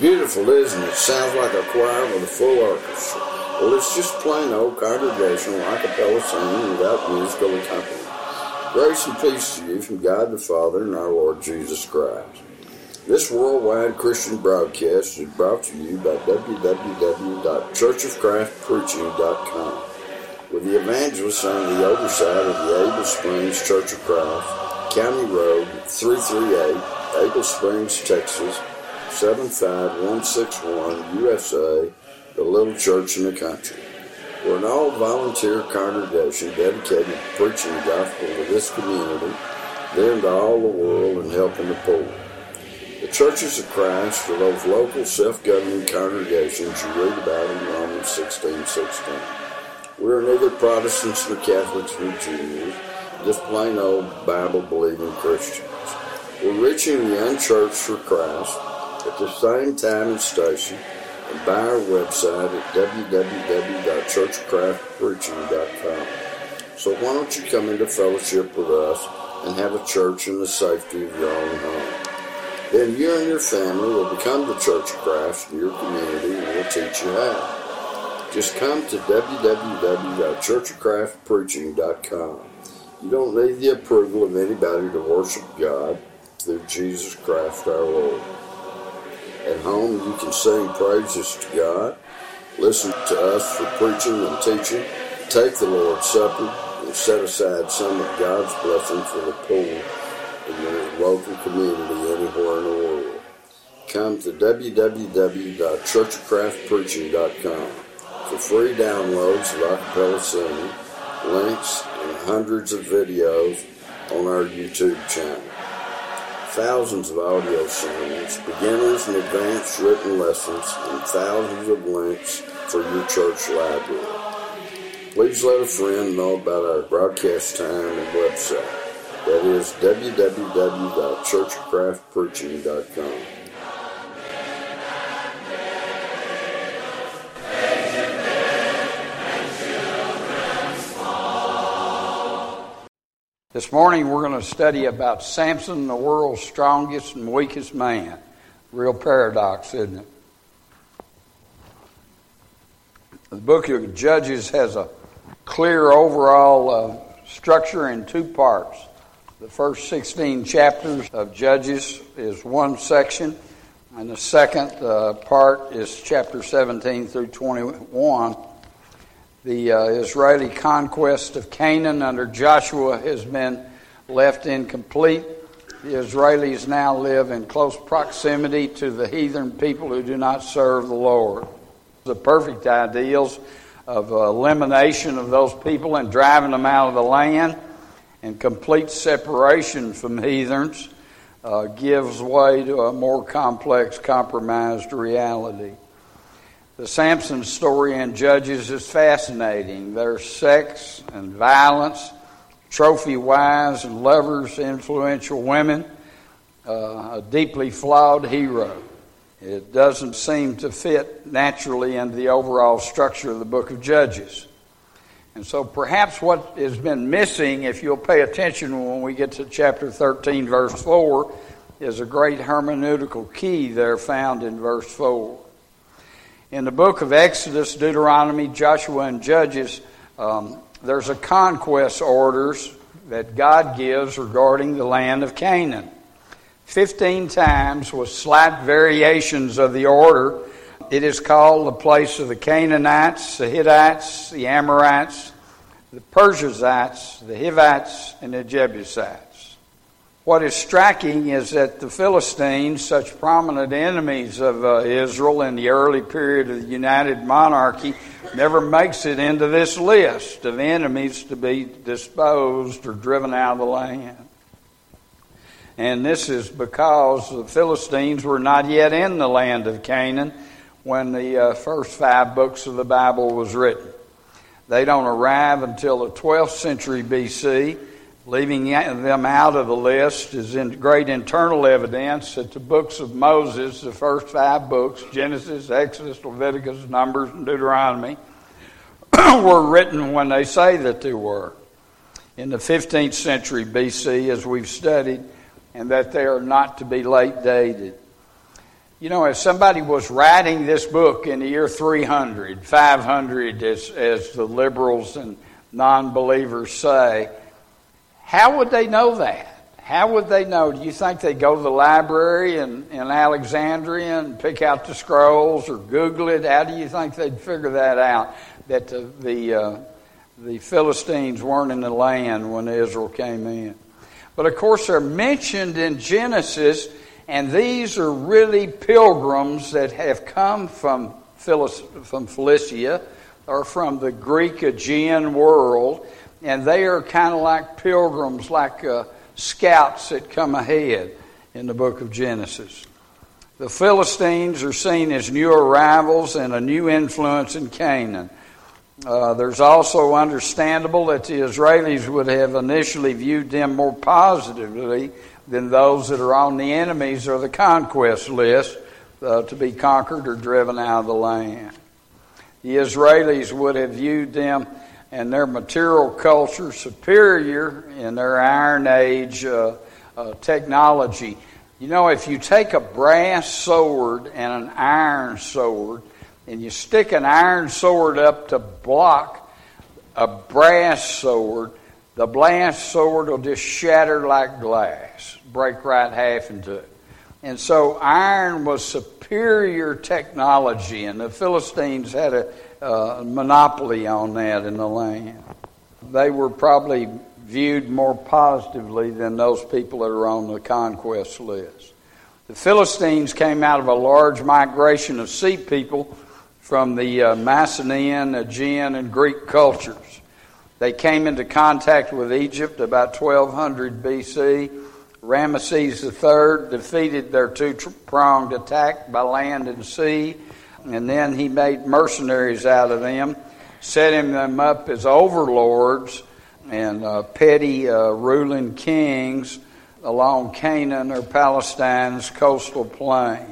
Beautiful, isn't it? Sounds like a choir with a full orchestra. Well, it's just plain old congregational a cappella singing without musical accompaniment. Grace and peace to you from God the Father and our Lord Jesus Christ. This worldwide Christian broadcast is brought to you by www.churchofchristpreaching.com with the evangelists on the oversight of the Able Springs Church of Christ, County Road 338, Able Springs, Texas, 75161, USA, the little church in the country. We're an all-volunteer congregation dedicated to preaching the gospel to this community, then to all the world, and helping the poor. The churches of Christ are those local self-governing congregations you read about in Romans 16:16. We're neither Protestants nor Catholics nor Jews, just plain old Bible-believing Christians. We're reaching the unchurched for Christ at the same time and station, and by our website at www.churchofchristpreaching.com. So why don't you come into fellowship with us and have a church in the safety of your own home? Then you and your family will become the Church of Christ in your community, and we'll teach you how. Just come to www.churchofchristpreaching.com. You don't need the approval of anybody to worship God through Jesus Christ our Lord. At home, you can sing praises to God, listen to us for preaching and teaching, take the Lord's Supper, and set aside some of God's blessing for the poor in your local community anywhere in the world. Come to www.churchofchristpreaching.com for free downloads of a cappella singing, links, and hundreds of videos on our YouTube channel. Thousands of audio sermons, beginners and advanced written lessons, and thousands of links for your church library. Please let a friend know about our broadcast time and website. That is www.churchofchristpreaching.com. This morning we're going to study about Samson, the world's strongest and weakest man. Real paradox, isn't it? The book of Judges has a clear overall structure in two parts. The first 16 chapters of Judges is one section, and the second part is chapter 17 through 21. The Israeli conquest of Canaan under Joshua has been left incomplete. The Israelis now live in close proximity to the heathen people who do not serve the Lord. The perfect ideals of elimination of those people and driving them out of the land and complete separation from heathens gives way to a more complex, compromised reality. The Samson story in Judges is fascinating. There's sex and violence, trophy wives and lovers, influential women, a deeply flawed hero. It doesn't seem to fit naturally into the overall structure of the book of Judges. And so perhaps what has been missing, if you'll pay attention when we get to chapter 13, verse 4, is a great hermeneutical key there found in verse 4. In the book of Exodus, Deuteronomy, Joshua, and Judges, there's a conquest orders that God gives regarding the land of Canaan. 15 times with slight variations of the order, it is called the place of the Canaanites, the Hittites, the Amorites, the Perizzites, the Hivites, and the Jebusites. What is striking is that the Philistines, such prominent enemies of Israel in the early period of the United Monarchy, never makes it into this list of enemies to be disposed or driven out of the land. And this is because the Philistines were not yet in the land of Canaan when the first 5 books of the Bible was written. They don't arrive until the 12th century BC. Leaving them out of the list is in great internal evidence that the books of Moses, the first 5 books, Genesis, Exodus, Leviticus, Numbers, and Deuteronomy, were written when they say that they were in the 15th century BC, as we've studied, and that they are not to be late dated. You know, if somebody was writing this book in the year 300, 500, as the liberals and non-believers say, how would they know that? How would they know? Do you think they'd go to the library in Alexandria and pick out the scrolls or Google it? How do you think they'd figure that out, that the Philistines weren't in the land when Israel came in? But of course they're mentioned in Genesis, and these are really pilgrims that have come from Philistia or from the Greek Aegean world, and they are kind of like pilgrims, like scouts that come ahead in the book of Genesis. The Philistines are seen as new arrivals and a new influence in Canaan. There's also understandable that the Israelis would have initially viewed them more positively than those that are on the enemies or the conquest list to be conquered or driven out of the land. The Israelis would have viewed them and their material culture superior in their Iron Age technology. You know, if you take a brass sword and an iron sword, and you stick an iron sword up to block a brass sword, the brass sword will just shatter like glass, break right half into it. And so iron was superior technology, and the Philistines had a monopoly on that in the land. They were probably viewed more positively than those people that are on the conquest list. The Philistines came out of a large migration of sea people from the Macedonian, Aegean, and Greek cultures. They came into contact with Egypt about 1200 BC. Ramesses III defeated their two-pronged attack by land and sea, and then he made mercenaries out of them, setting them up as overlords and petty ruling kings along Canaan or Palestine's coastal plain.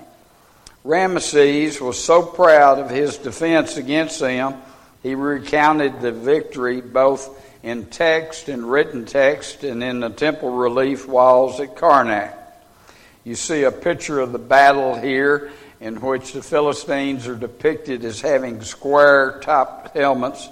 Ramesses was so proud of his defense against them, he recounted the victory both in text and written text and in the temple relief walls at Karnak. You see a picture of the battle here in which the Philistines are depicted as having square-topped helmets.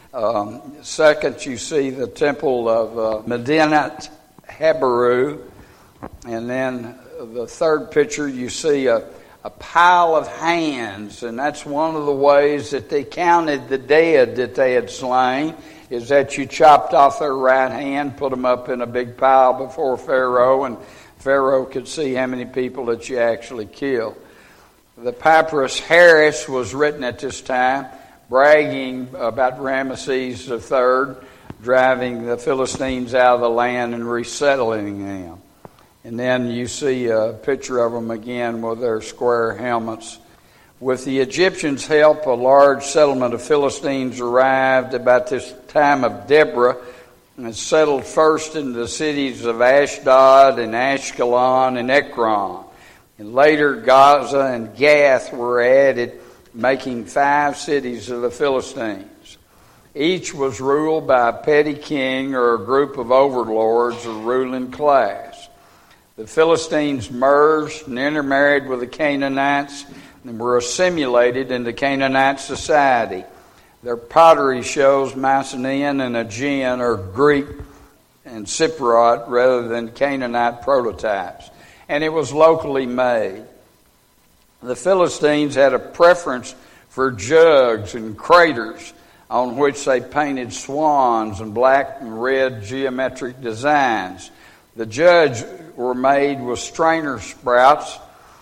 Second, you see the temple of Medinet Habaru. And then the third picture, you see a pile of hands, and that's one of the ways that they counted the dead that they had slain, is that you chopped off their right hand, put them up in a big pile before Pharaoh, and Pharaoh could see how many people that you actually killed. The Papyrus Harris was written at this time, bragging about Ramesses III driving the Philistines out of the land and resettling them. And then you see a picture of them again with their square helmets. With the Egyptians' help, a large settlement of Philistines arrived about this time of Deborah and settled first in the cities of Ashdod and Ashkelon and Ekron. And later Gaza and Gath were added, making 5 cities of the Philistines. Each was ruled by a petty king or a group of overlords or ruling class. The Philistines merged and intermarried with the Canaanites and were assimilated into Canaanite society. Their pottery shows Macedonian and Aegean or Greek and Cypriot rather than Canaanite prototypes. And it was locally made. The Philistines had a preference for jugs and craters on which they painted swans and black and red geometric designs. The jugs were made with strainer sprouts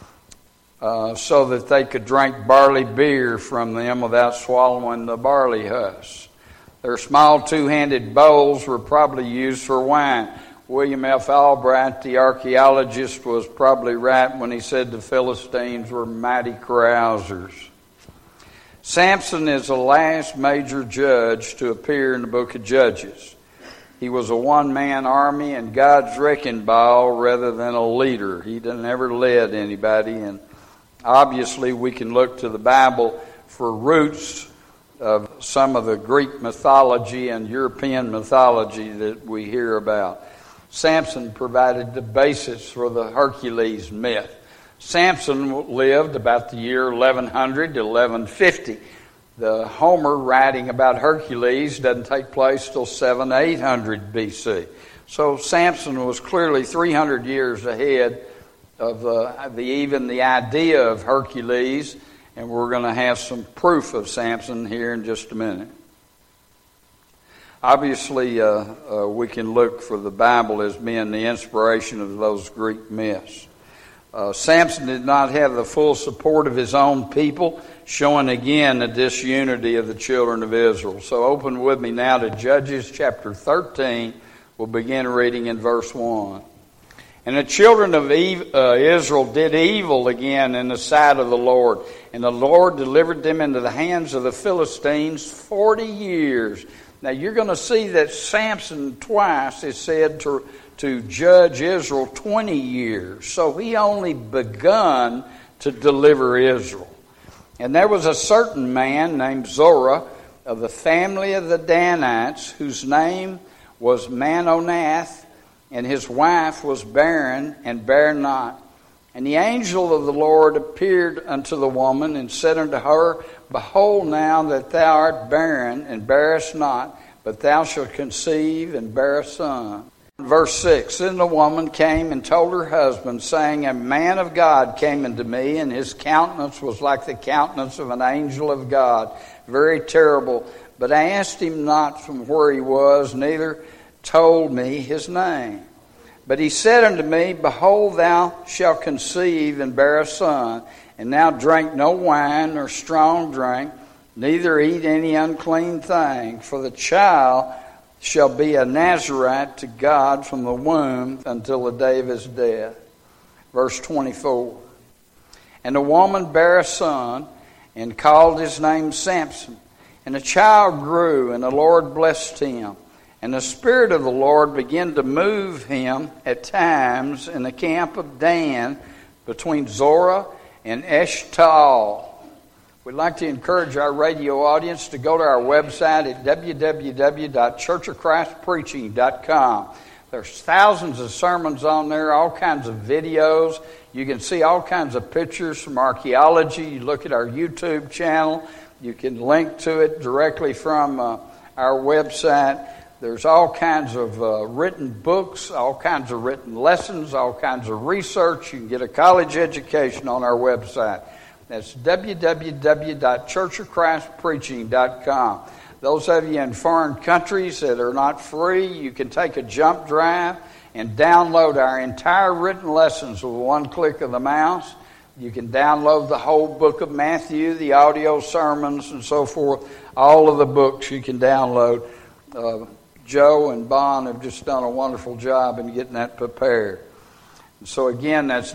so that they could drink barley beer from them without swallowing the barley husk. Their small two-handed bowls were probably used for wine. William F. Albright, the archaeologist, was probably right when he said the Philistines were mighty carousers. Samson is the last major judge to appear in the book of Judges. He was a one-man army and God's wrecking ball rather than a leader. He never led anybody, and obviously we can look to the Bible for roots of some of the Greek mythology and European mythology that we hear about. Samson provided the basis for the Hercules myth. Samson lived about the year 1100 to 1150. The Homer writing about Hercules doesn't take place till 700-800 BC. So Samson was clearly 300 years ahead of even the idea of Hercules, and we're going to have some proof of Samson here in just a minute. Obviously, we can look for the Bible as being the inspiration of those Greek myths. Samson did not have the full support of his own people, showing again the disunity of the children of Israel. So open with me now to Judges chapter 13. We'll begin reading in verse 1. And the children of Israel did evil again in the sight of the Lord. And the Lord delivered them into the hands of the Philistines 40 years. Now you're going to see that Samson twice is said to judge Israel 20 years. So he only begun to deliver Israel. And there was a certain man named Zorah of the family of the Danites, whose name was Manonath, and his wife was barren and bare not. And the angel of the Lord appeared unto the woman and said unto her, Behold now that thou art barren and bearest not, but thou shalt conceive and bear a son. Verse 6, Then the woman came and told her husband, saying, A man of God came unto me, and his countenance was like the countenance of an angel of God, very terrible. But I asked him not from where he was, neither told me his name. But he said unto me, Behold, thou shalt conceive and bear a son, and now drink no wine nor strong drink, neither eat any unclean thing, for the child shall be a Nazarite to God from the womb until the day of his death. Verse 24. And the woman bare a son, and called his name Samson. And the child grew, and the Lord blessed him. And the Spirit of the Lord began to move him at times in the camp of Dan, between Zorah and Eshtaol. We'd like to encourage our radio audience to go to our website at www.churchofchristpreaching.com. There's thousands of sermons on there, all kinds of videos. You can see all kinds of pictures from archaeology. You look at our YouTube channel. You can link to it directly from our website. There's all kinds of written books, all kinds of written lessons, all kinds of research. You can get a college education on our website. That's www.churchofchristpreaching.com. Those of you in foreign countries that are not free, you can take a jump drive and download our entire written lessons with one click of the mouse. You can download the whole book of Matthew, the audio sermons, and so forth. All of the books you can download. Joe and Bon have just done a wonderful job in getting that prepared. So again, that's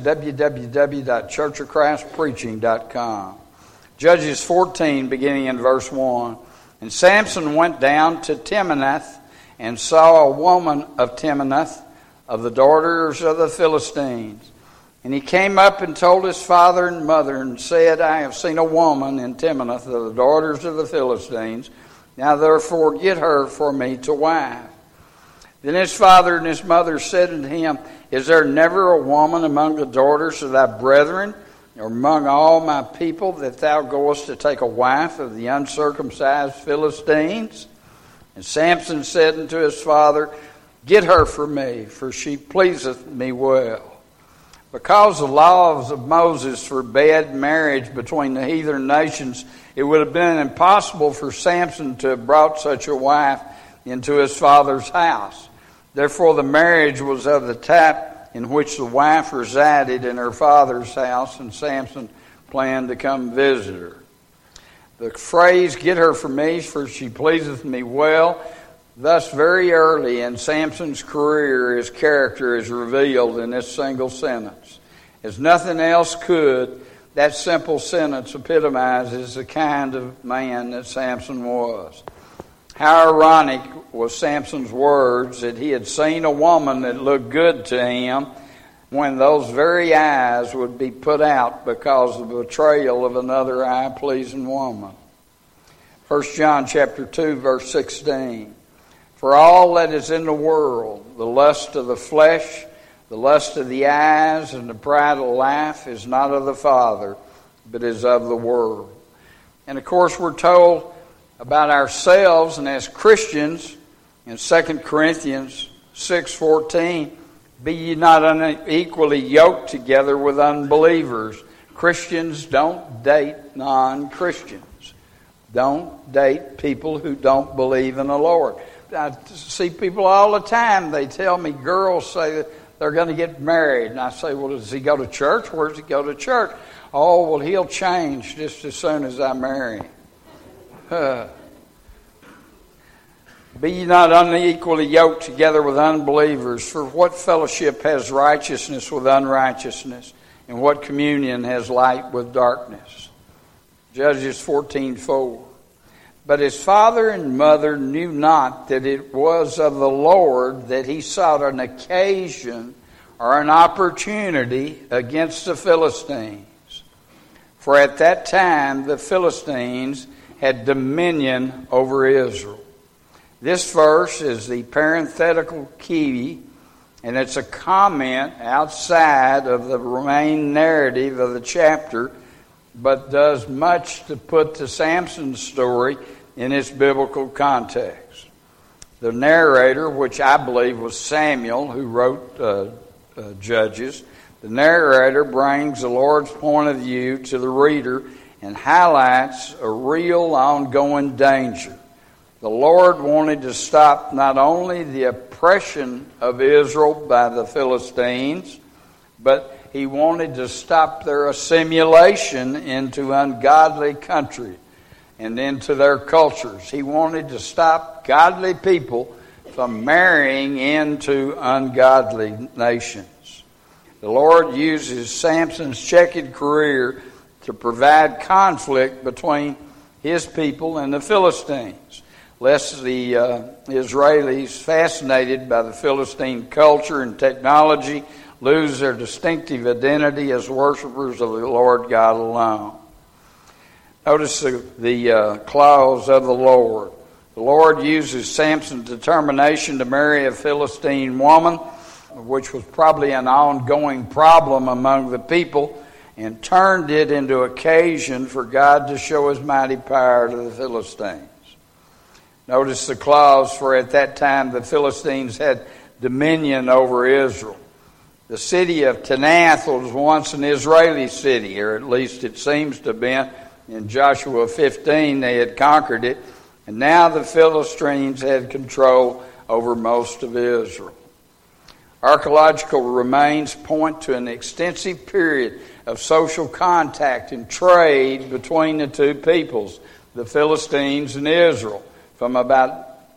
www.churchofchristpreaching.com. Judges 14, beginning in verse 1. And Samson went down to Timnath and saw a woman of Timnath, of the daughters of the Philistines. And he came up and told his father and mother and said, I have seen a woman in Timnath of the daughters of the Philistines. Now therefore get her for me to wife. Then his father and his mother said unto him, Is there never a woman among the daughters of thy brethren, or among all my people, that thou goest to take a wife of the uncircumcised Philistines? And Samson said unto his father, Get her for me, for she pleaseth me well. Because the laws of Moses forbade marriage between the heathen nations, it would have been impossible for Samson to have brought such a wife into his father's house. Therefore the marriage was of the type in which the wife resided in her father's house, and Samson planned to come visit her. The phrase, get her for me, for she pleaseth me well, thus very early in Samson's career, his character is revealed in this single sentence. As nothing else could, that simple sentence epitomizes the kind of man that Samson was. How ironic was Samson's words that he had seen a woman that looked good to him, when those very eyes would be put out because of the betrayal of another eye-pleasing woman. 1 John chapter 2, verse 16. For all that is in the world, the lust of the flesh, The lust of the eyes and the pride of life is not of the Father, but is of the world. And of course we're told about ourselves and as Christians in 2 Corinthians 6:14, be ye not unequally yoked together with unbelievers. Christians don't date non-Christians. Don't date people who don't believe in the Lord. I see people all the time, they tell me, girls say that they're going to get married. And I say, well, does he go to church? Where does he go to church? Oh, well, he'll change just as soon as I marry him. Be ye not unequally yoked together with unbelievers. For what fellowship has righteousness with unrighteousness? And what communion has light with darkness? Judges 14:4. But his father and mother knew not that it was of the Lord that he sought an occasion or an opportunity against the Philistines. For at that time the Philistines had dominion over Israel. This verse is the parenthetical key, and it's a comment outside of the main narrative of the chapter, but does much to put the Samson story in its biblical context. The narrator, which I believe was Samuel, who wrote Judges, the narrator brings the Lord's point of view to the reader and highlights a real ongoing danger. The Lord wanted to stop not only the oppression of Israel by the Philistines, but he wanted to stop their assimilation into ungodly country and into their cultures. He wanted to stop godly people from marrying into ungodly nations. The Lord uses Samson's checkered career to provide conflict between his people and the Philistines, lest the Israelis, fascinated by the Philistine culture and technology, lose their distinctive identity as worshipers of the Lord God alone. Notice the clause of the Lord. The Lord uses Samson's determination to marry a Philistine woman, which was probably an ongoing problem among the people, and turned it into occasion for God to show his mighty power to the Philistines. Notice the clause, for at that time the Philistines had dominion over Israel. The city of Tanath was once an Israeli city, or at least it seems to have been. In Joshua 15 they had conquered it, and now the Philistines had control over most of Israel. Archaeological remains point to an extensive period of social contact and trade between the two peoples, the Philistines and Israel, from about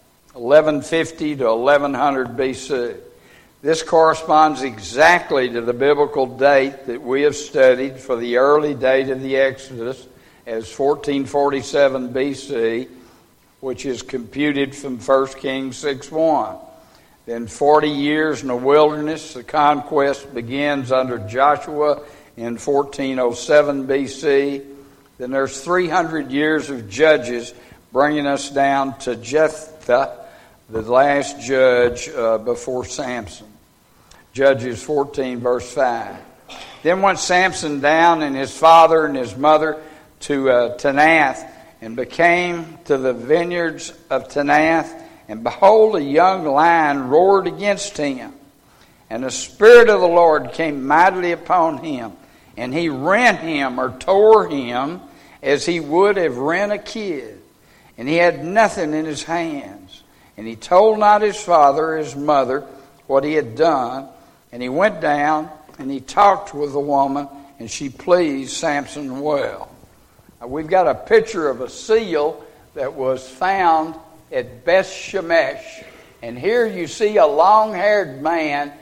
1150 to 1100 BC. This corresponds exactly to the biblical date that we have studied for the early date of the Exodus as 1447 BC, which is computed from 1 Kings 6:1. Then 40 years in the wilderness, the conquest begins under Joshua in 1407 BC. Then there's 300 years of Judges, bringing us down to Jephthah, the last judge before Samson. Judges 14 verse 5. Then went Samson down and his father and his mother to Tanath, and became to the vineyards of Tanath, and behold, a young lion roared against him. And the Spirit of the Lord came mightily upon him, and he rent him or tore him as he would have rent a kid. And he had nothing in his hands. And he told not his father or his mother what he had done. And he went down and he talked with the woman, and she pleased Samson well. Now, we've got a picture of a seal that was found at Beth Shemesh. And here you see a long-haired man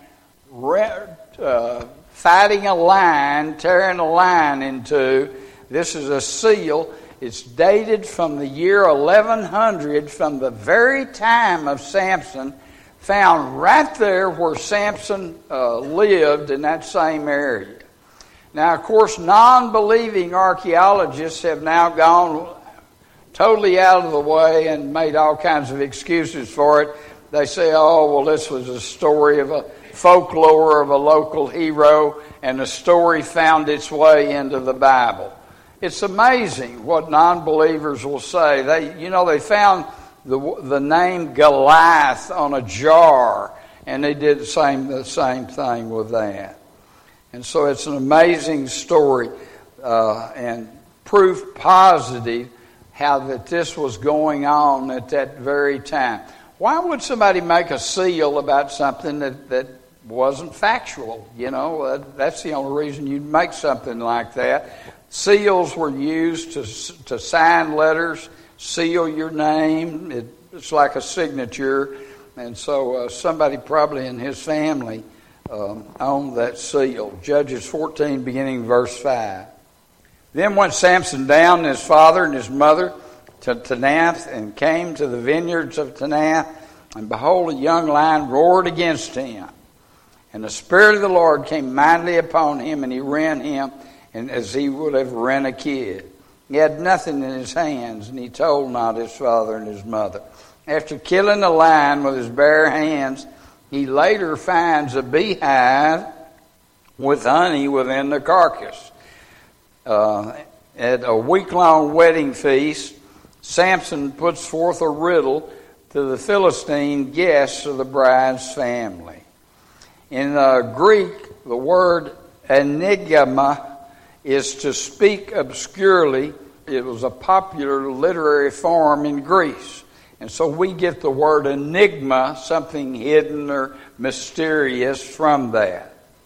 fighting a lion, tearing a lion in two. This is a seal. It's dated from the year 1100, from the very time of Samson, found right there where Samson lived in that same area. Now, of course, non-believing archaeologists have now gone totally out of the way and made all kinds of excuses for it. They say, oh, well, this was a story of folklore of a local hero, and the story found its way into the Bible. It's amazing what non-believers will say. They found the name Goliath on a jar, and they did the same thing with that. And so it's an amazing story and proof positive how that this was going on at that very time. Why would somebody make a seal about something that wasn't factual? That's the only reason you'd make something like that. Seals were used to sign letters, seal your name. It's like a signature. And so somebody probably in his family owned that seal. Judges 14, beginning verse 5. Then went Samson down, his father and his mother, to Tanath, and came to the vineyards of Tanath, and behold, a young lion roared against him. And the Spirit of the Lord came mightily upon him, and he rent him, and as he would have rent a kid. He had nothing in his hands, and he told not his father and his mother. After killing the lion with his bare hands, he later finds a beehive with honey within the carcass. At a week-long wedding feast, Samson puts forth a riddle to the Philistine guests of the bride's family. In Greek, the word enigma is to speak obscurely. It was a popular literary form in Greece. And so we get the word enigma, something hidden or mysterious, from that.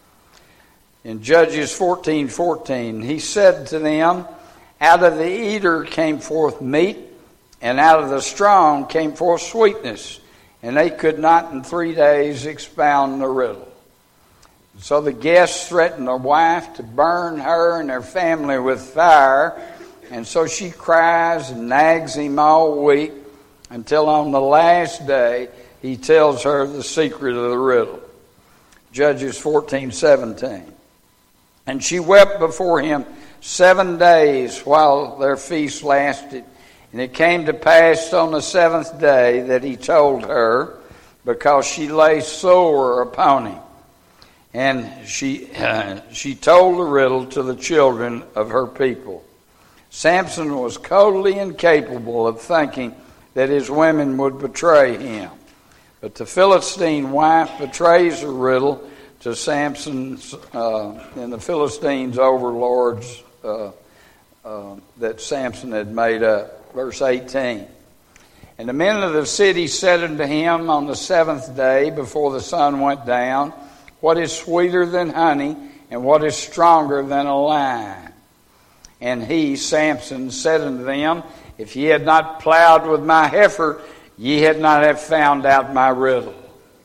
In Judges 14:14, he said to them, out of the eater came forth meat, and out of the strong came forth sweetness, and they could not in 3 days expound the riddle. So the guests threatened their wife to burn her and her family with fire, and so she cries and nags him all week, until on the last day he tells her the secret of the riddle. Judges 14:17. And she wept before him 7 days while their feast lasted. And it came to pass on the 7th day that he told her, because she lay sore upon him. And she told the riddle to the children of her people. Samson was totally incapable of thinking that his women would betray him. But the Philistine wife betrays the riddle to Samson's and the Philistines' overlords that Samson had made up. Verse 18. And the men of the city said unto him on the 7th day before the sun went down, what is sweeter than honey, and what is stronger than a lion? And he, Samson, said unto them, if ye had not plowed with my heifer, ye had not have found out my riddle.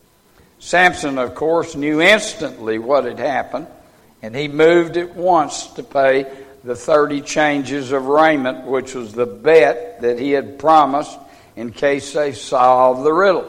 Samson, of course, knew instantly what had happened, and he moved at once to pay the 30 changes of raiment, which was the bet that he had promised in case they solved the riddle.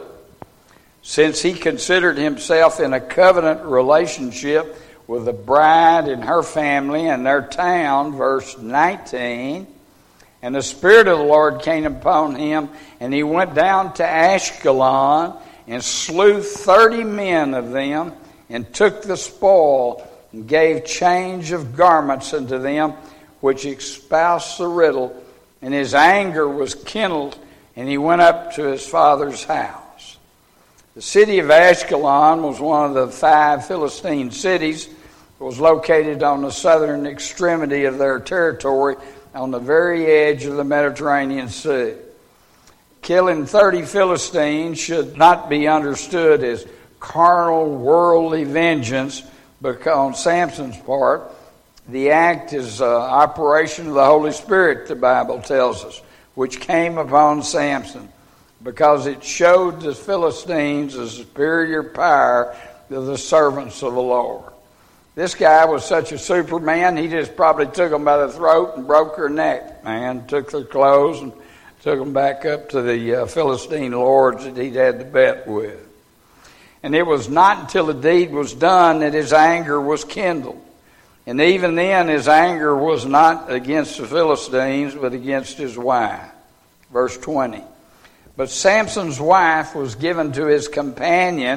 Since he considered himself in a covenant relationship with the bride and her family and their town, verse 19, and the Spirit of the Lord came upon him, and he went down to Ashkelon and slew 30 men of them, and took the spoil, and gave change of garments unto them, which espoused the riddle. And his anger was kindled, and he went up to his father's house. The city of Ashkelon was one of the 5 Philistine cities. It was located on the southern extremity of their territory, on the very edge of the Mediterranean Sea. Killing 30 Philistines should not be understood as carnal, worldly vengeance, but on Samson's part, the act is operation of the Holy Spirit, the Bible tells us, which came upon Samson, because it showed the Philistines a superior power to the servants of the Lord. This guy was such a superman, he just probably took them by the throat and broke their neck, man. Took their clothes and took them back up to the Philistine lords that he'd had the bet with. And it was not until the deed was done that his anger was kindled. And even then his anger was not against the Philistines, but against his wife. Verse 20. But Samson's wife was given to his companion,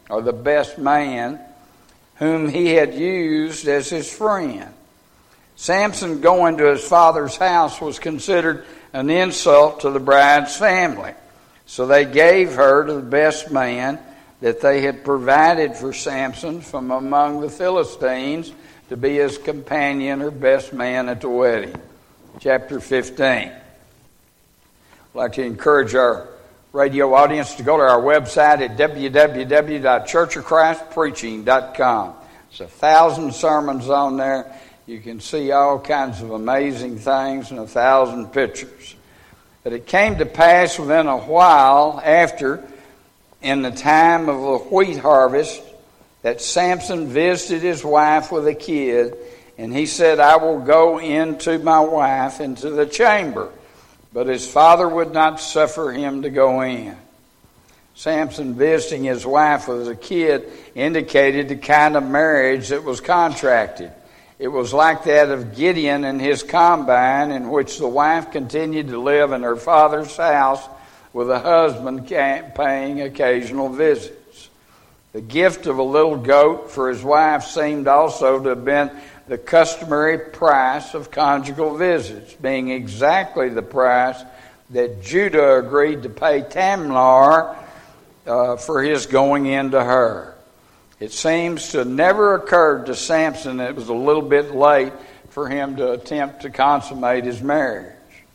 or the best man, whom he had used as his friend. Samson going to his father's house was considered an insult to the bride's family. So they gave her to the best man that they had provided for Samson from among the Philistines to be his companion or best man at the wedding. Chapter 15. I'd like to encourage our radio audience to go to our website at www.churchofchristpreaching.com. There's 1,000 sermons on there. You can see all kinds of amazing things and 1,000 pictures. But it came to pass within a while after, in the time of the wheat harvest, that Samson visited his wife with a kid, and he said, I will go into my wife into the chamber. But his father would not suffer him to go in. Samson visiting his wife with a kid indicated the kind of marriage that was contracted. It was like that of Gideon and his combine, in which the wife continued to live in her father's house with a husband paying occasional visits. The gift of a little goat for his wife seemed also to have been the customary price of conjugal visits, being exactly the price that Judah agreed to pay Tamar for his going into her. It seems to have never occurred to Samson that it was a little bit late for him to attempt to consummate his marriage.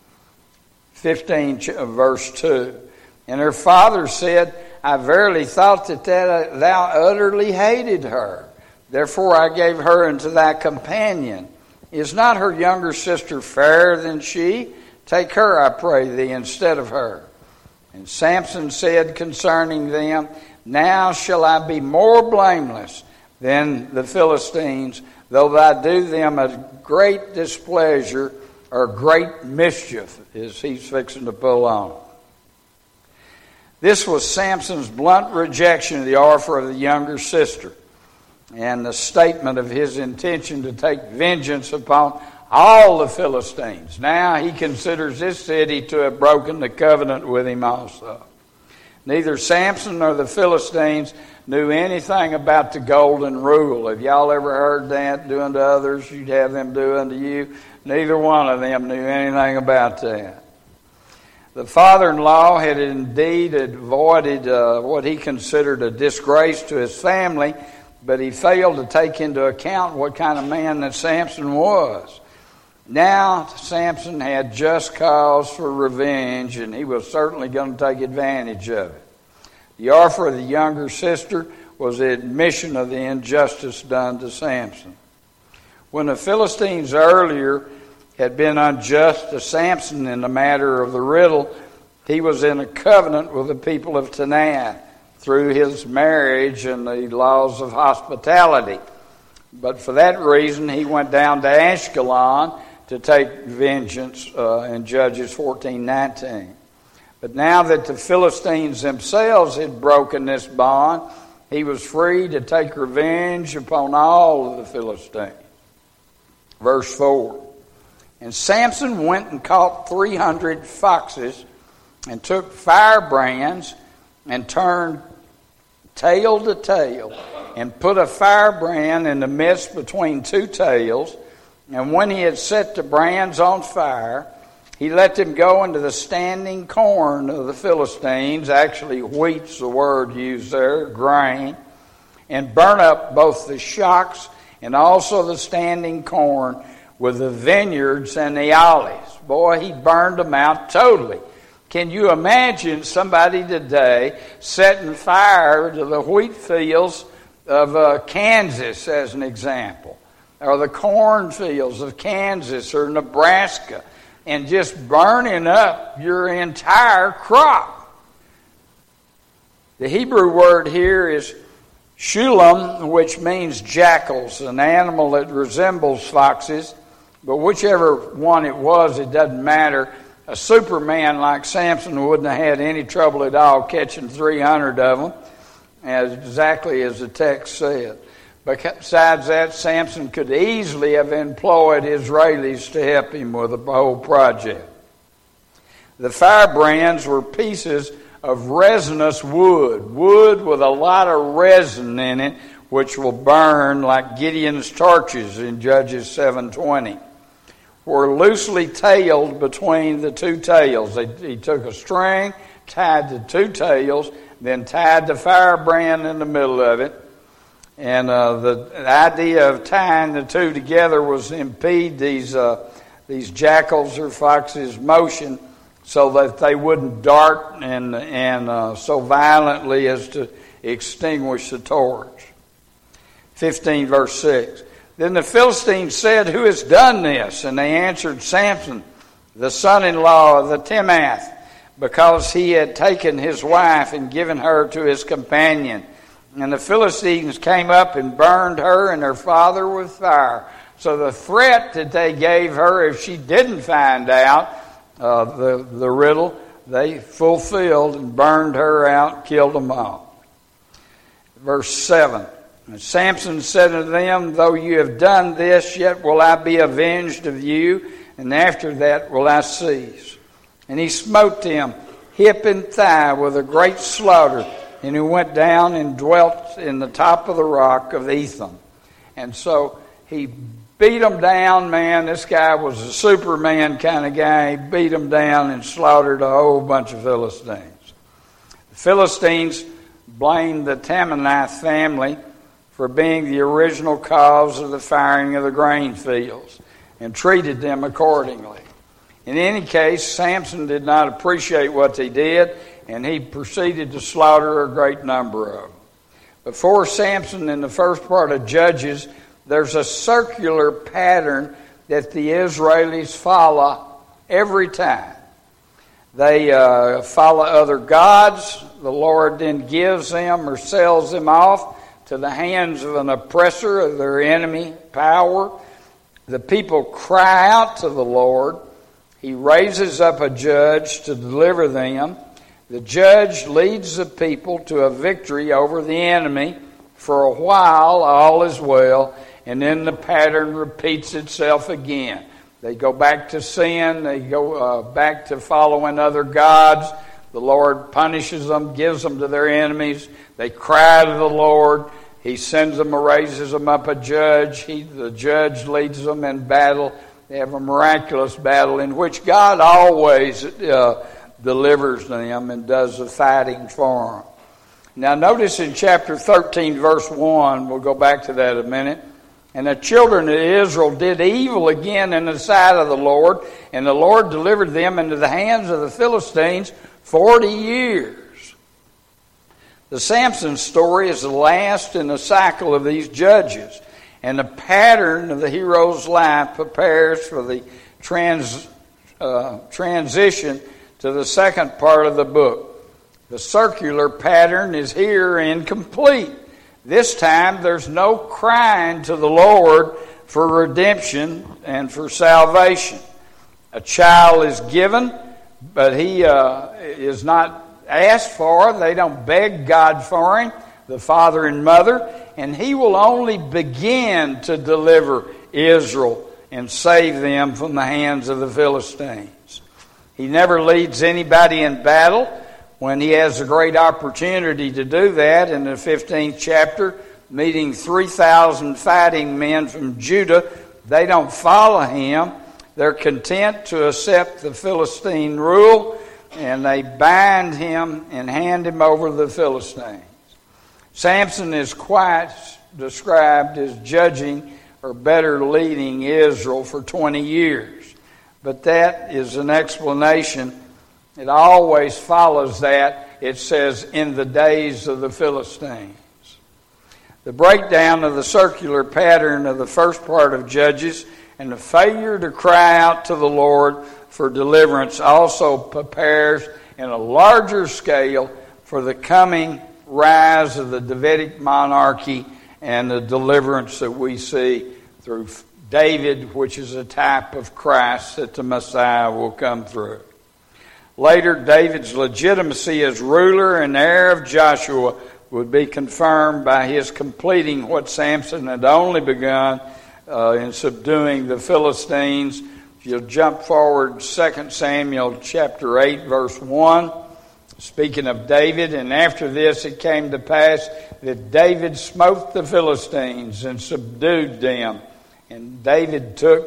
15 verse 2. And her father said, I verily thought that thou utterly hated her. Therefore I gave her unto thy companion. Is not her younger sister fairer than she? Take her, I pray thee, instead of her. And Samson said concerning them, Now shall I be more blameless than the Philistines, though I do them a great displeasure or great mischief, as he's fixing to pull on. This was Samson's blunt rejection of the offer of the younger sister, and the statement of his intention to take vengeance upon all the Philistines. Now he considers this city to have broken the covenant with him also. Neither Samson nor the Philistines knew anything about the golden rule. Have y'all ever heard that? Do unto others, you'd have them do unto you. Neither one of them knew anything about that. The father-in-law had indeed avoided what he considered a disgrace to his family, but he failed to take into account what kind of man that Samson was. Now Samson had just cause for revenge, and he was certainly going to take advantage of it. The offer of the younger sister was the admission of the injustice done to Samson. When the Philistines earlier had been unjust to Samson in the matter of the riddle, he was in a covenant with the people of Tanakh through his marriage and the laws of hospitality. But for that reason, he went down to Ashkelon to take vengeance in Judges 14:19. But now that the Philistines themselves had broken this bond, he was free to take revenge upon all of the Philistines. Verse 4. And Samson went and caught 300 foxes and took firebrands and turned tail to tail and put a firebrand in the midst between two tails. And when he had set the brands on fire, he let them go into the standing corn of the Philistines. Actually, wheat's the word used there, grain. And burn up both the shocks and also the standing corn with the vineyards and the olives. Boy, he burned them out totally. Can you imagine somebody today setting fire to the wheat fields of Kansas, as an example, or the cornfields of Kansas or Nebraska, and just burning up your entire crop? The Hebrew word here is shulam, which means jackals, an animal that resembles foxes, but whichever one it was, it doesn't matter. A superman like Samson wouldn't have had any trouble at all catching 300 of them, exactly as the text said. Besides that, Samson could easily have employed Israelis to help him with the whole project. The firebrands were pieces of resinous wood with a lot of resin in it, which will burn like Gideon's torches in Judges 7:20. Were loosely tailed between the two tails. He took a string, tied the two tails, then tied the firebrand in the middle of it. And the idea of tying the two together was to impede these jackals or foxes' motion, so that they wouldn't dart and so violently as to extinguish the torch. 15 verse 6. Then the Philistines said, "Who has done this?" And they answered, "Samson, the son-in-law of the Timnath, because he had taken his wife and given her to his companion. And the Philistines came up and burned her and her father with fire." So the threat that they gave her, if she didn't find out the riddle, they fulfilled and burned her out, killed them all. Verse 7. And Samson said unto them, "Though you have done this, yet will I be avenged of you, and after that will I cease." And he smote them hip and thigh with a great slaughter, and he went down and dwelt in the top of the rock of Etham. And so he beat them down, man. This guy was a Superman kind of guy. He beat them down and slaughtered a whole bunch of Philistines. The Philistines blamed the Timnath family for being the original cause of the firing of the grain fields and treated them accordingly. In any case, Samson did not appreciate what they did, and he proceeded to slaughter a great number of them. Before Samson, in the first part of Judges, there's a circular pattern that the Israelis follow every time. They follow other gods. The Lord then gives them or sells them off to the hands of an oppressor of their enemy power. The people cry out to the Lord. He raises up a judge to deliver them. The judge leads the people to a victory over the enemy. For a while, all is well, and then the pattern repeats itself again. They go back to sin. They go back to following other gods. The Lord punishes them, gives them to their enemies. They cry to the Lord. He sends them or raises them up a judge. The judge leads them in battle. They have a miraculous battle in which God always delivers them and does the fighting for them. Now notice in chapter 13 verse 1, we'll go back to that in a minute. "And the children of Israel did evil again in the sight of the Lord, and the Lord delivered them into the hands of the Philistines 40 years. The Samson story is the last in the cycle of these judges, and the pattern of the hero's life prepares for the transition to the second part of the book. The circular pattern is here incomplete. This time there's no crying to the Lord for redemption and for salvation. A child is given, but he is not asked for. They don't beg God for him, the father and mother, and he will only begin to deliver Israel and save them from the hands of the Philistines. He never leads anybody in battle when he has a great opportunity to do that. In the 15th chapter, meeting 3,000 fighting men from Judah, they don't follow him. They're content to accept the Philistine rule, and they bind him and hand him over to the Philistines. Samson is quite described as judging, or better, leading Israel for 20 years. But that is an explanation. It always follows that. It says, in the days of the Philistines. The breakdown of the circular pattern of the first part of Judges and the failure to cry out to the Lord for deliverance also prepares in a larger scale for the coming rise of the Davidic monarchy and the deliverance that we see through David, which is a type of Christ that the Messiah will come through. Later, David's legitimacy as ruler and heir of Joshua would be confirmed by his completing what Samson had only begun in subduing the Philistines. If you'll jump forward 2 Samuel chapter 8, verse 1. Speaking of David, and after this it came to pass that David smote the Philistines and subdued them. And David took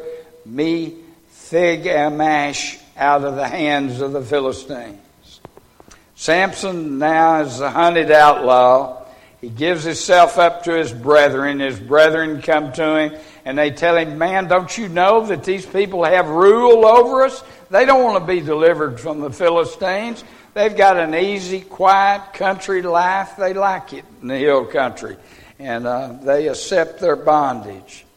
Metheg-Amash out of the hands of the Philistines. Samson now is a hunted outlaw. He gives himself up to his brethren. His brethren come to him and they tell him, man, don't you know that these people have rule over us? They don't want to be delivered from the Philistines. They've got an easy, quiet country life. They like it in the hill country. And they accept their bondage.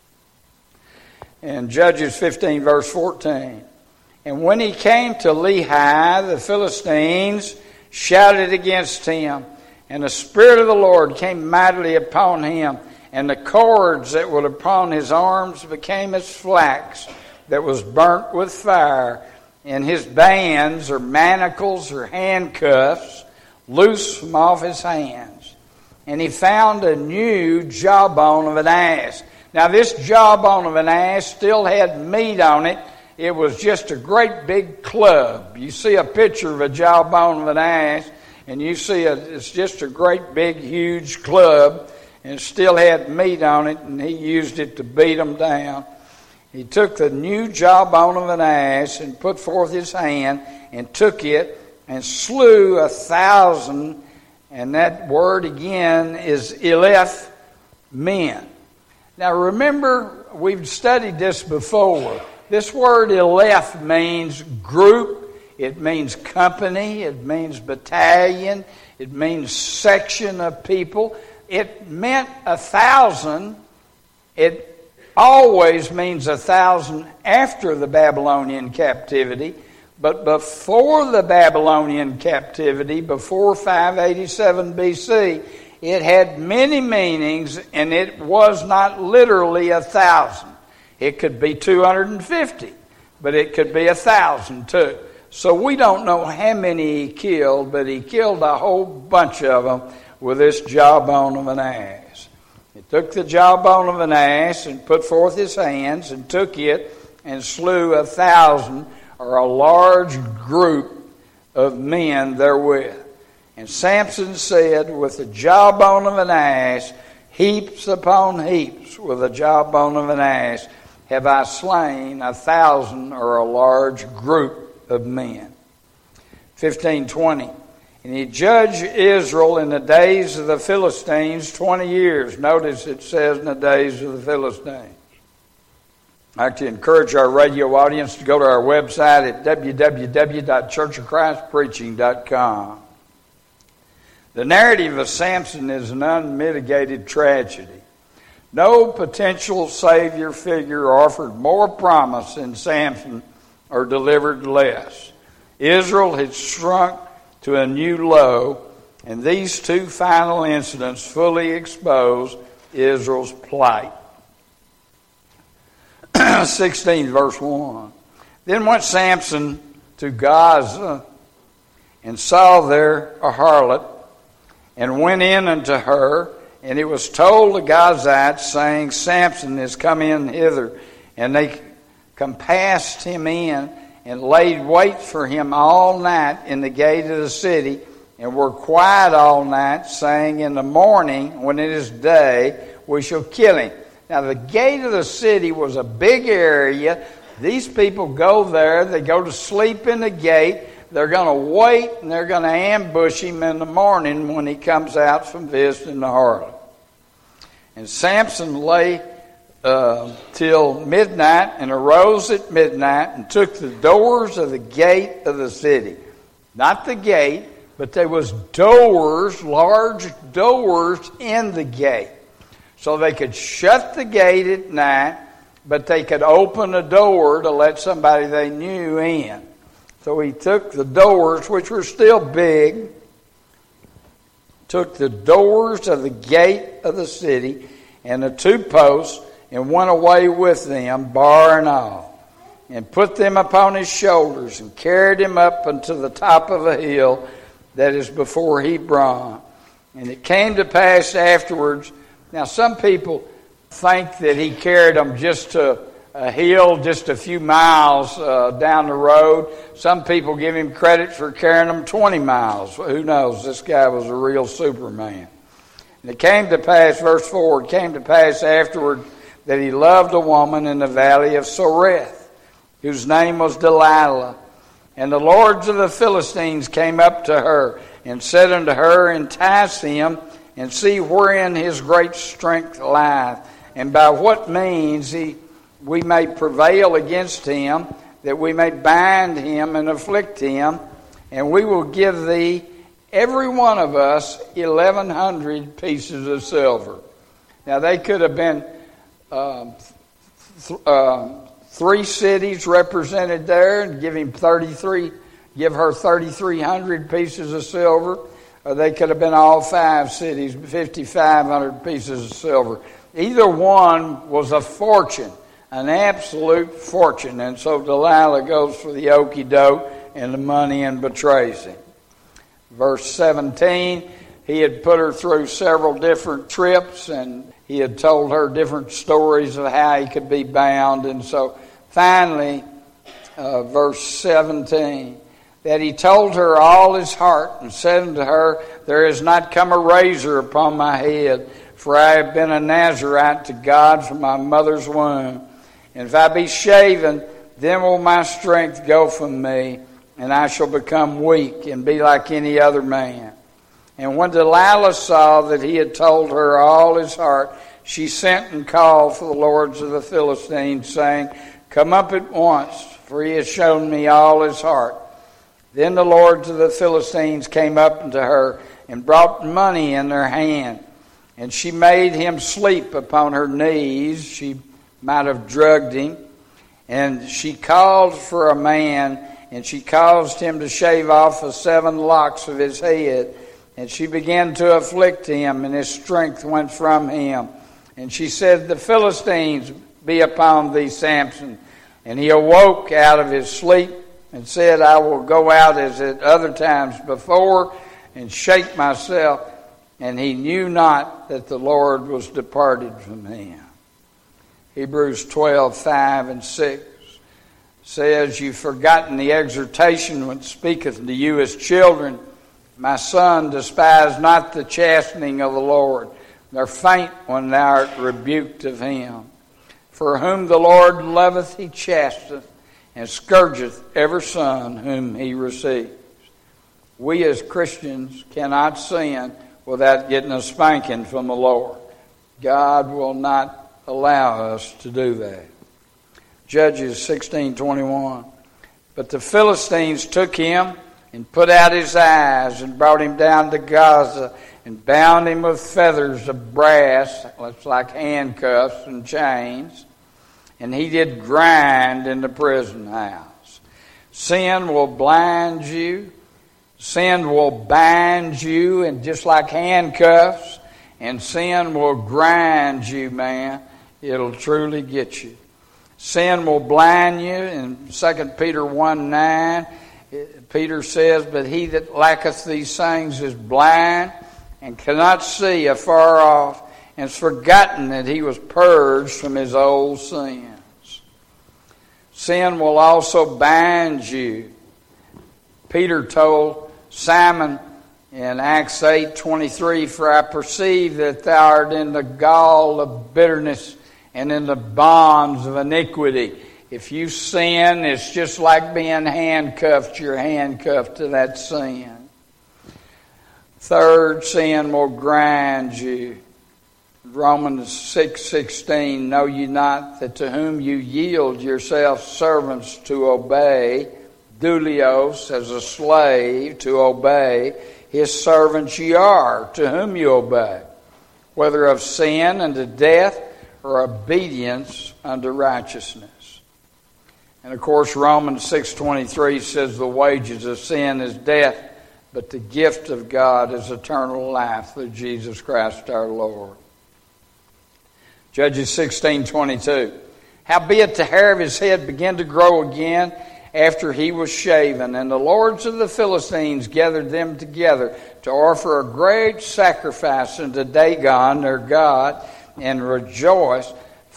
In Judges 15, verse 14. And when he came to Lehi, the Philistines shouted against him. And the Spirit of the Lord came mightily upon him. And the cords that were upon his arms became as flax that was burnt with fire. And his bands or manacles or handcuffs loose from off his hands. And he found a new jawbone of an ass. Now this jawbone of an ass still had meat on it. It was just a great big club. You see a picture of a jawbone of an ass, and you see it's just a great big huge club, and it still had meat on it, and he used it to beat them down. He took the new jawbone of an ass and put forth his hand and took it and slew 1,000, and that word again is Eleph men. Now remember, we've studied this before. This word Eleph means group, it means company, it means battalion, it means section of people. It meant 1,000. It always means 1,000 after the Babylonian captivity. But before the Babylonian captivity, before 587 BC, it had many meanings, and it was not literally 1,000. It could be 250, but it could be 1,000 too. So we don't know how many he killed, but he killed a whole bunch of them with this jawbone of an ass. He took the jawbone of an ass and put forth his hands and took it and slew 1,000, or a large group of men therewith. And Samson said, with the jawbone of an ass, heaps upon heaps with the jawbone of an ass, have I slain 1,000, or a large group of men. 15:20. And he judged Israel in the days of the Philistines 20 years. Notice it says in the days of the Philistines. I'd like to encourage our radio audience to go to our website at www.churchofchristpreaching.com. The narrative of Samson is an unmitigated tragedy. No potential Savior figure offered more promise than Samson or delivered less. Israel had shrunk to a new low, and these two final incidents fully expose Israel's plight. 16 verse 1. Then went Samson to Gaza and saw there a harlot, and went in unto her, and it was told the Gazites, saying, Samson is come in hither. And they compassed him in, and laid wait for him all night in the gate of the city, and were quiet all night, saying, in the morning, when it is day, we shall kill him. Now the gate of the city was a big area. These people go there, they go to sleep in the gate. They're going to wait, and they're going to ambush him in the morning when he comes out from visiting the harlot. And Samson lay till midnight, and arose at midnight, and took the doors of the gate of the city. Not the gate, but there was doors, large doors in the gate. So they could shut the gate at night, but they could open a door to let somebody they knew in. So he took the doors, which were still big, took the doors of the gate of the city and the two posts, and went away with them, bar and all, and put them upon his shoulders, and carried him up unto the top of a hill that is before Hebron. And it came to pass afterwards. Now some people think that he carried them just to a hill just a few miles down the road. Some people give him credit for carrying them 20 miles. Who knows? This guy was a real Superman. And it came to pass, verse 4, it came to pass afterward that he loved a woman in the valley of Soreth, whose name was Delilah. And the lords of the Philistines came up to her and said unto her, entice him, and see wherein his great strength lieth, and by what means we may prevail against him, that we may bind him and afflict him, and we will give thee, every one of us, 1,100 pieces of silver. Now they could have been 3 cities represented there, and give her 3,300 pieces of silver. Or they could have been all 5 cities, 5,500 pieces of silver. Either one was a fortune, an absolute fortune. And so Delilah goes for the okey-doke and the money and betrays him. Verse 17, he had put her through several different trips, and he had told her different stories of how he could be bound. And so finally, verse 17, that he told her all his heart, and said unto her, there is not come a razor upon my head, for I have been a Nazarite to God from my mother's womb. And if I be shaven, then will my strength go from me, and I shall become weak, and be like any other man. And when Delilah saw that he had told her all his heart, she sent and called for the lords of the Philistines, saying, come up at once, for he has shown me all his heart. Then the lords of the Philistines came up unto her, and brought money in their hand. And she made him sleep upon her knees. She might have drugged him. And she called for a man, and she caused him to shave off the 7 locks of his head. And she began to afflict him, and his strength went from him. And she said, the Philistines be upon thee, Samson. And he awoke out of his sleep, and said, I will go out as at other times before, and shake myself. And he knew not that the Lord was departed from him. Hebrews 12:5 and 6 says, you've forgotten the exhortation which speaketh unto you as children. My son, despise not the chastening of the Lord, nor faint when thou art rebuked of him. For whom the Lord loveth, he chasteneth, and scourgeth every son whom he receives. We as Christians cannot sin without getting a spanking from the Lord. God will not allow us to do that. Judges 16:21. But the Philistines took him and put out his eyes, and brought him down to Gaza, and bound him with feathers of brass, looks like handcuffs and chains. And he did grind in the prison house. Sin will blind you. Sin will bind you, and just like handcuffs. And sin will grind you, man. It'll truly get you. Sin will blind you. In 2 Peter 1:9, Peter says, but he that lacketh these things is blind, and cannot see afar off, and has forgotten that he was purged from his old sins. Sin will also bind you. Peter told Simon in Acts 8:23, for I perceive that thou art in the gall of bitterness and in the bonds of iniquity. If you sin, it's just like being handcuffed. You're handcuffed to that sin. Third, sin will grind you. Romans 6:16, know ye not that to whom you yield yourselves servants to obey, doulios, as a slave to obey, his servants ye are, to whom you obey, whether of sin unto death or obedience unto righteousness. And of course Romans 6:23 says the wages of sin is death, but the gift of God is eternal life through Jesus Christ our Lord. Judges 16:22. Howbeit the hair of his head began to grow again after he was shaven, and the lords of the Philistines gathered them together to offer a great sacrifice unto Dagon their god, and rejoiced,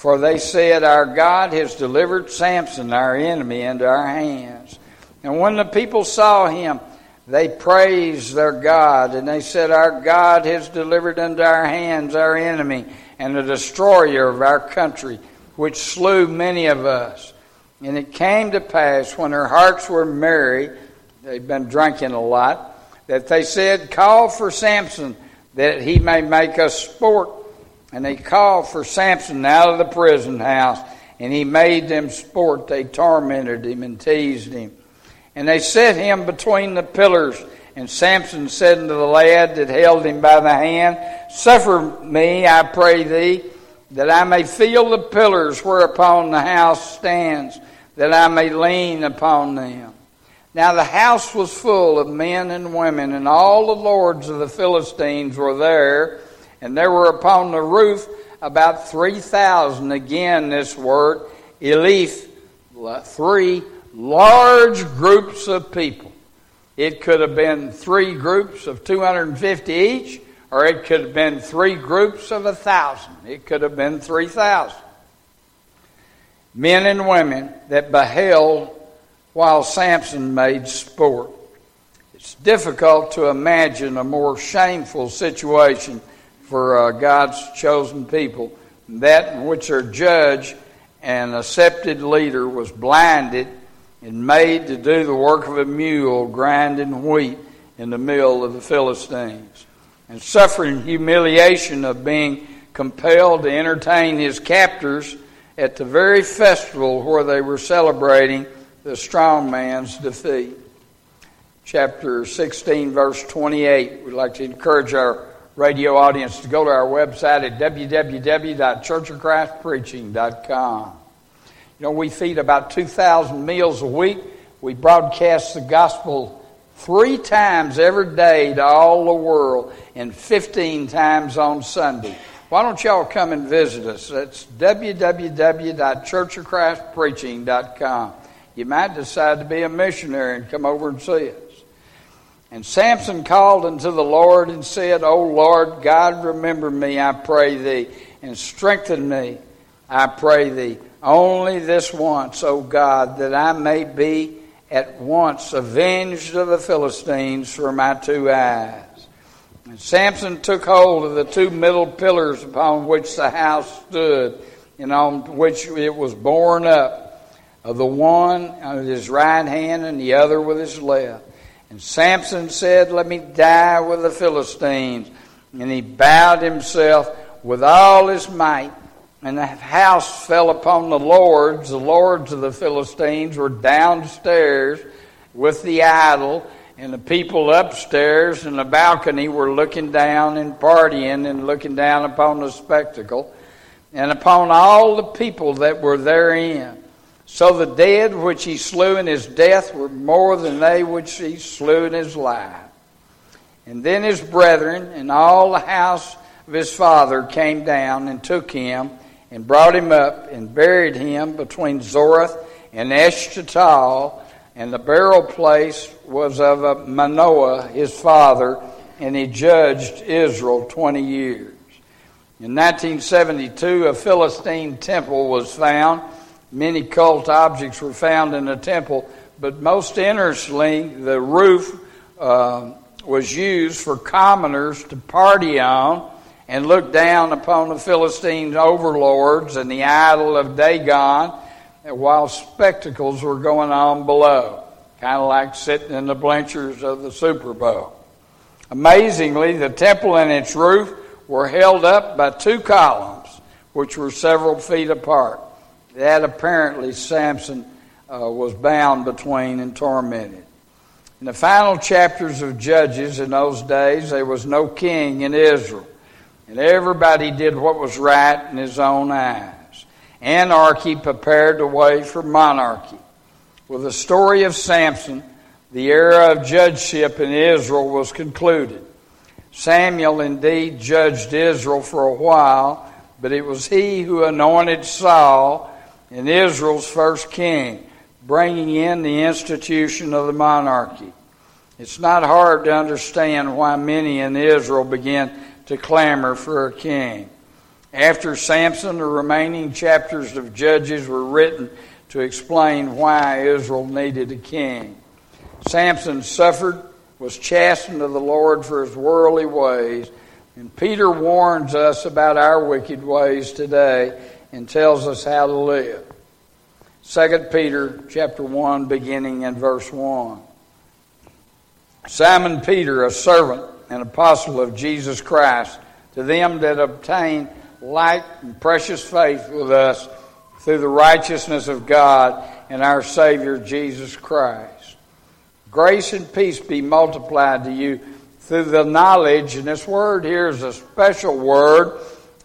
For they said, Our God has delivered Samson, our enemy, into our hands. And when the people saw him, they praised their God, and they said, Our God has delivered into our hands our enemy, and the destroyer of our country, which slew many of us. And it came to pass, when their hearts were merry, they'd been drinking a lot, that they said, Call for Samson, that he may make us sport. And they called for Samson out of the prison house, and he made them sport. They tormented him and teased him. And they set him between the pillars. And Samson said unto the lad that held him by the hand, Suffer me, I pray thee, that I may feel the pillars whereupon the house stands, that I may lean upon them. Now the house was full of men and women, and all the lords of the Philistines were there, and there were upon the roof about 3,000. Again, this word, elif, 3 large groups of people. It could have been 3 groups of 250 each, or it could have been 3 groups of 1,000. It could have been 3,000. Men and women that beheld while Samson made sport. It's difficult to imagine a more shameful situation for God's chosen people, that in which their judge and accepted leader was blinded and made to do the work of a mule grinding wheat in the mill of the Philistines, and suffering humiliation of being compelled to entertain his captors at the very festival where they were celebrating the strong man's defeat. Chapter 16, verse 28. We'd like to encourage our radio audience to go to our website at www.churchofchristpreaching.com. You know, we feed about 2,000 meals a week. We broadcast the gospel 3 times every day to all the world and 15 times on Sunday. Why don't y'all come and visit us? That's www.churchofchristpreaching.com. You might decide to be a missionary and come over and see us. And Samson called unto the Lord and said, O Lord God, remember me, I pray thee, and strengthen me, I pray thee, only this once, O God, that I may be at once avenged of the Philistines for my 2 eyes. And Samson took hold of the 2 middle pillars upon which the house stood, and on which it was borne up, of the one with his right hand and the other with his left. And Samson said, Let me die with the Philistines. And he bowed himself with all his might. And the house fell upon the lords. The lords of the Philistines were downstairs with the idol. And the people upstairs in the balcony were looking down and partying and looking down upon the spectacle. And upon all the people that were therein. So the dead which he slew in his death were more than they which he slew in his life. And then his brethren and all the house of his father came down and took him and brought him up and buried him between Zoreth and Eshtaol. And the burial place was of Manoah his father, and he judged Israel 20 years. In 1972, a Philistine temple was found. Many cult objects were found in the temple, but most interestingly, the roof was used for commoners to party on and look down upon the Philistine overlords and the idol of Dagon while spectacles were going on below, kind of like sitting in the bleachers of the Super Bowl. Amazingly, the temple and its roof were held up by 2 columns, which were several feet apart. That apparently Samson was bound between and tormented. In the final chapters of Judges in those days, there was no king in Israel. And everybody did what was right in his own eyes. Anarchy prepared the way for monarchy. With the story of Samson, the era of judgeship in Israel was concluded. Samuel indeed judged Israel for a while, but it was he who anointed Saul and Israel's first king, bringing in the institution of the monarchy. It's not hard to understand why many in Israel began to clamor for a king. After Samson, the remaining chapters of Judges were written to explain why Israel needed a king. Samson suffered, was chastened of the Lord for his worldly ways, and Peter warns us about our wicked ways today and tells us how to live. 2 Peter chapter 1, beginning in verse 1. Simon Peter, a servant and apostle of Jesus Christ, to them that obtain like and precious faith with us through the righteousness of God and our Savior Jesus Christ. Grace and peace be multiplied to you through the knowledge, and this word here is a special word,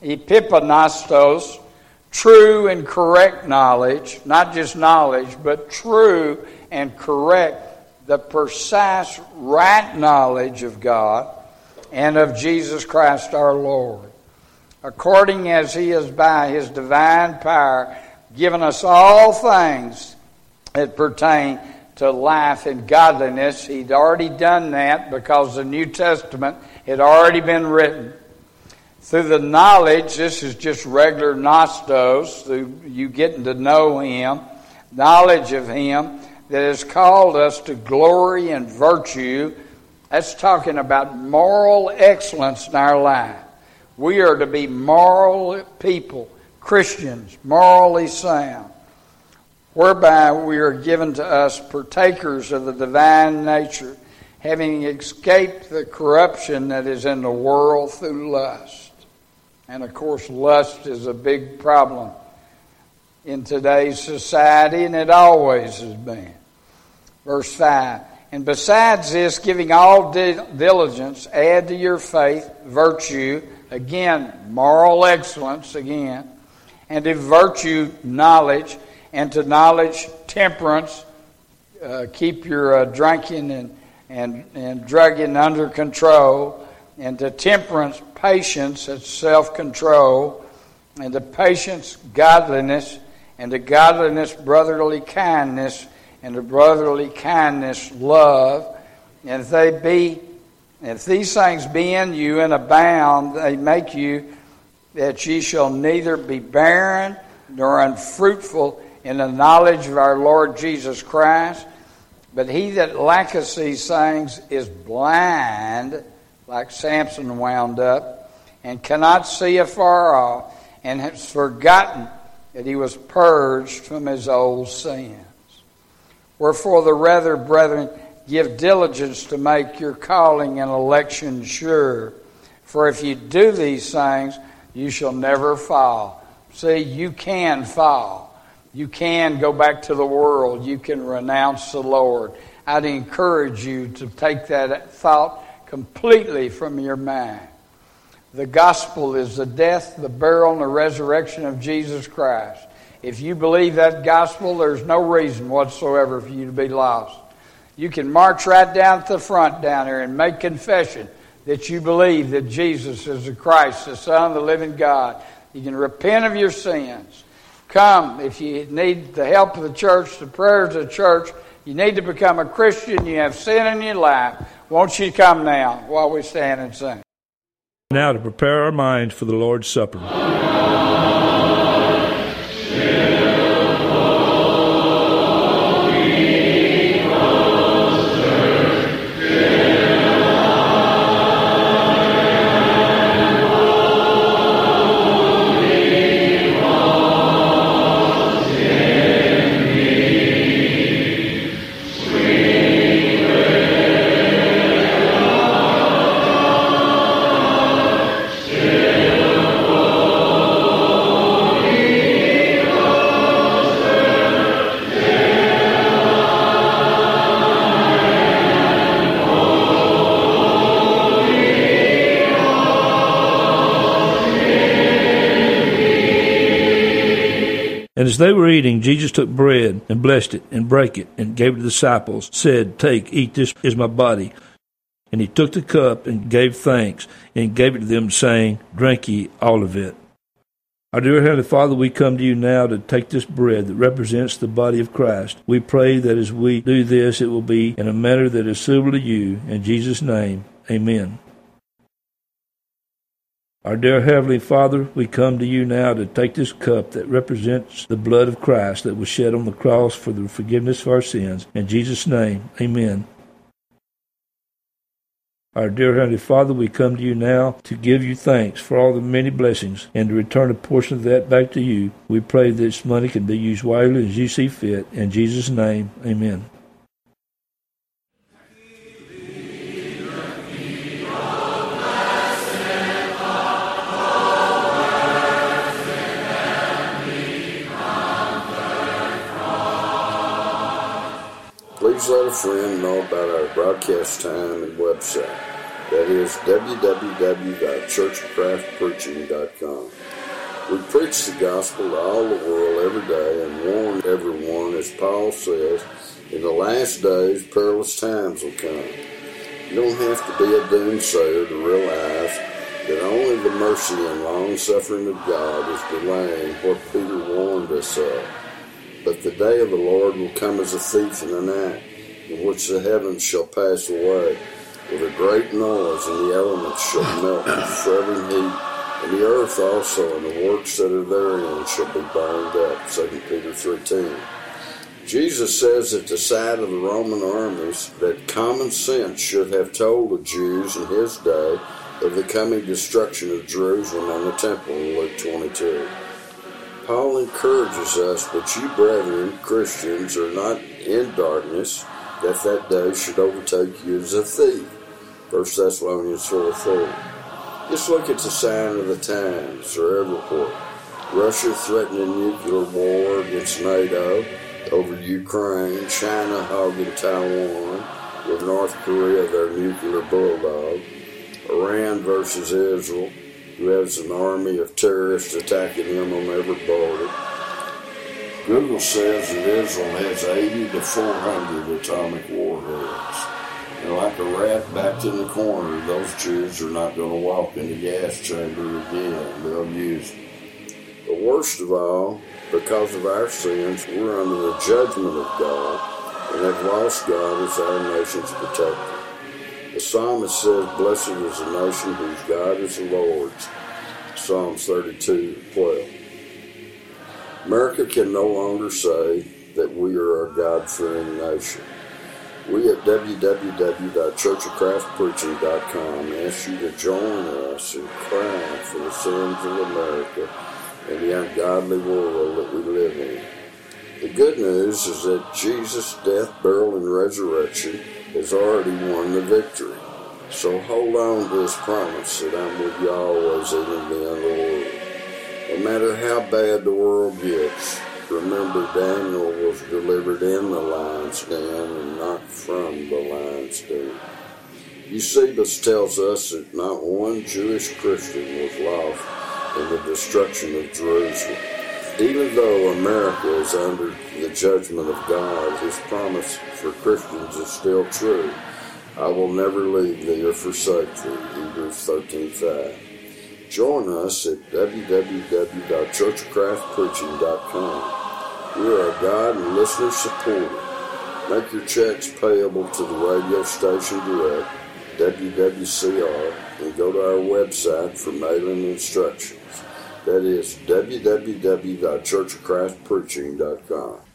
epipanastos, true and correct knowledge, not just knowledge, but true and correct, the precise, right knowledge of God and of Jesus Christ our Lord, according as He has by His divine power given us all things that pertain to life and godliness. He'd already done that because the New Testament had already been written. Through the knowledge, this is just regular nostos, through you getting to know Him, knowledge of Him that has called us to glory and virtue. That's talking about moral excellence in our life. We are to be moral people, Christians, morally sound, whereby we are given to us partakers of the divine nature, having escaped the corruption that is in the world through lust. And of course, lust is a big problem in today's society, and it always has been. Verse 5, and besides this, giving all diligence, add to your faith virtue, again, moral excellence, again, and to virtue knowledge, and to knowledge temperance, keep your drinking and drugging under control, and to temperance patience, that's self-control, and to patience and to godliness brotherly kindness, and to brotherly kindness love. And if these things be in you and abound, they make you that ye shall neither be barren nor unfruitful in the knowledge of our Lord Jesus Christ. But he that lacketh these things is blind, like Samson wound up, and cannot see afar off, and has forgotten that he was purged from his old sins. Wherefore the rather, brethren, give diligence to make your calling and election sure. For if you do these things, you shall never fall. See, you can fall. You can go back to the world. You can renounce the Lord. I'd encourage you to take that thought completely from your mind. The gospel is the death, the burial, and the resurrection of Jesus Christ. If you believe that gospel, there's no reason whatsoever for you to be lost. You can march right down to the front down here and make confession that you believe that Jesus is the Christ, the Son of the living God. You can repent of your sins. Come, if you need the help of the church, the prayers of the church, you need to become a Christian, you have sin in your life, won't you come now while we stand and sing? Now to prepare our minds for the Lord's Supper. And as they were eating, Jesus took bread and blessed it and brake it and gave it to the disciples, said, Take, eat, this is my body. And he took the cup and gave thanks and gave it to them, saying, Drink ye all of it. Our dear Heavenly Father, we come to you now to take this bread that represents the body of Christ. We pray that as we do this, it will be in a manner that is suitable to you. In Jesus' name, amen. Our dear Heavenly Father, we come to you now to take this cup that represents the blood of Christ that was shed on the cross for the forgiveness of our sins. In Jesus' name, amen. Our dear Heavenly Father, we come to you now to give you thanks for all the many blessings and to return a portion of that back to you. We pray this money can be used wisely as you see fit. In Jesus' name, amen. Please let a friend know about our broadcast time and website. That is www.churchofchristpreaching.com. We preach the gospel to all the world every day and warn everyone, as Paul says, in the last days perilous times will come. You don't have to be a doomsayer to realize that only the mercy and long-suffering of God is delaying what Peter warned us of. But the day of the Lord will come as a thief in the night, in which the heavens shall pass away with a great noise, and the elements shall melt with fervent heat, and the earth also and the works that are therein shall be burned up. 2 Peter 3:10. Jesus says at the sight of the Roman armies that common sense should have told the Jews in his day of the coming destruction of Jerusalem and the temple in Luke 22. Paul encourages us, but you brethren, Christians, are not in darkness, that day should overtake you as a thief. 1 Thessalonians 4:4. Just look at the sign of the times. They're everywhere. Russia threatening nuclear war against NATO over Ukraine, China hogging Taiwan, with North Korea their nuclear bulldog, Iran versus Israel, who has an army of terrorists attacking them on every border. Google says that Israel has 80 to 400 atomic warheads. And like a rat backed in the corner, those Jews are not going to walk in the gas chamber again. They'll use it. But worst of all, because of our sins, we're under the judgment of God, and have lost God as our nation's protector. The psalmist says, "Blessed is the nation whose God is the Lord's." Psalms 32:12. America can no longer say that we are a God-fearing nation. We at www.churchofchristpreaching.com ask you to join us in crying for the sins of America and the ungodly world that we live in. The good news is that Jesus' death, burial, and resurrection has already won the victory. So hold on to his promise that I'm with you always, even to the end of the world. No matter how bad the world gets, remember Daniel was delivered in the lion's den and not from the lion's den. Eusebius tells us that not one Jewish Christian was lost in the destruction of Jerusalem. Even though America is under the judgment of God, his promise for Christians is still true. I will never leave thee or forsake thee, Hebrews 13:5. Join us at www.churchofchristpreaching.com. We are a God and listener supporter. Make your checks payable to the radio station direct, WWCR, and go to our website for mailing instructions. That is www.churchofchristpreaching.com.